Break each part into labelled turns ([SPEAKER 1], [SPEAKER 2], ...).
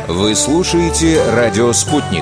[SPEAKER 1] Вы слушаете «Радио Спутник».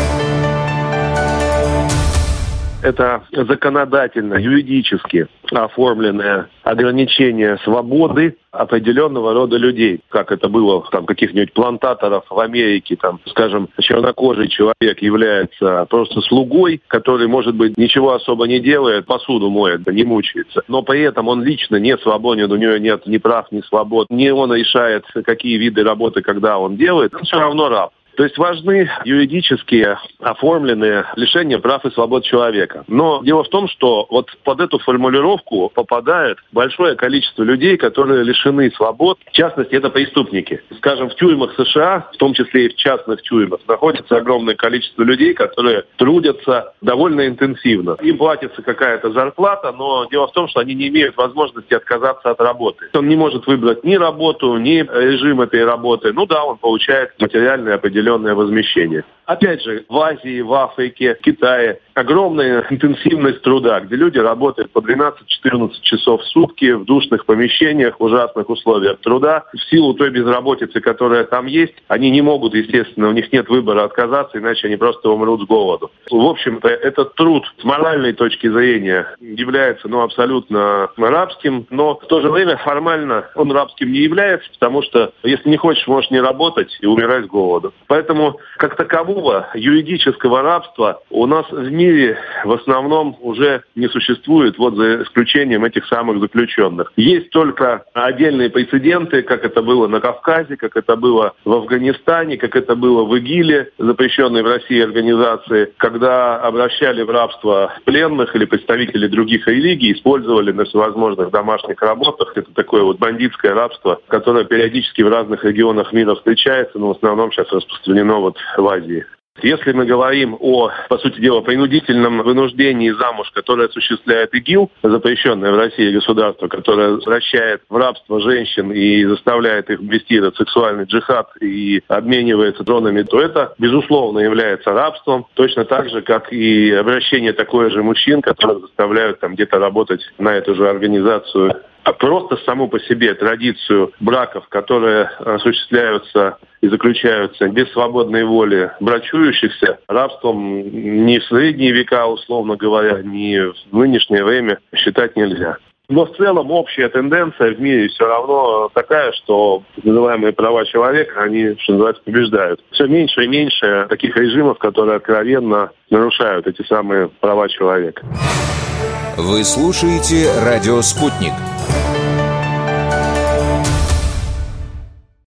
[SPEAKER 2] Это законодательно, юридически оформленное ограничение свободы определенного рода людей. Как это было там каких-нибудь плантаторов в Америке, там, скажем, чернокожий человек является просто слугой, который, может быть, ничего особо не делает, посуду моет, не мучается. Но при этом он лично не свободен, у него нет ни прав, ни свобод, не он решает, какие виды работы, когда он делает, он все равно раб. То есть важны юридически оформленные лишения прав и свобод человека. Но дело в том, что вот под эту формулировку попадает большое количество людей, которые лишены свобод. В частности, это преступники. Скажем, в тюрьмах США, в том числе и в частных тюрьмах, находится огромное количество людей, которые трудятся довольно интенсивно. Им платится какая-то зарплата, но дело в том, что они не имеют возможности отказаться от работы. Он не может выбрать ни работу, ни режим этой работы. Ну да, он получает материальное определенное возмещение. Опять же, в Азии, в Африке, в Китае огромная интенсивность труда, где люди работают по 12-14 часов в сутки в душных помещениях, в ужасных условиях труда. В силу той безработицы, которая там есть, они не могут, естественно, у них нет выбора отказаться, иначе они просто умрут с голоду. В общем-то, этот труд с моральной точки зрения является абсолютно рабским, но в то же время формально он рабским не является, потому что если не хочешь, можешь не работать и умирать с голоду. Поэтому, как такового юридического рабства у нас в мире в основном уже не существует, вот за исключением этих самых заключенных. Есть только отдельные прецеденты, как это было на Кавказе, как это было в Афганистане, как это было в ИГИЛе, запрещенной в России организации, когда обращали в рабство пленных или представителей других религий, использовали на всевозможных домашних работах. Это такое вот бандитское рабство, которое периодически в разных регионах мира встречается, но в основном сейчас распространено вот в Азии. Если мы говорим о, по сути дела, принудительном вынуждении замуж, которое осуществляет ИГИЛ, запрещенное в России государство, которое возвращает в рабство женщин и заставляет их вести этот сексуальный джихад и обменивается дронами, то это, безусловно, является рабством, точно так же, как и обращение такое же мужчин, которые заставляют там где-то работать на эту же организацию. А просто саму по себе традицию браков, которые осуществляются и заключаются без свободной воли брачующихся, рабством ни в средние века, условно говоря, ни в нынешнее время считать нельзя. Но в целом общая тенденция в мире все равно такая, что так называемые права человека, они, что называется, побеждают. Все меньше и меньше таких режимов, которые откровенно нарушают эти самые права человека.
[SPEAKER 1] Вы слушаете «Радио Спутник».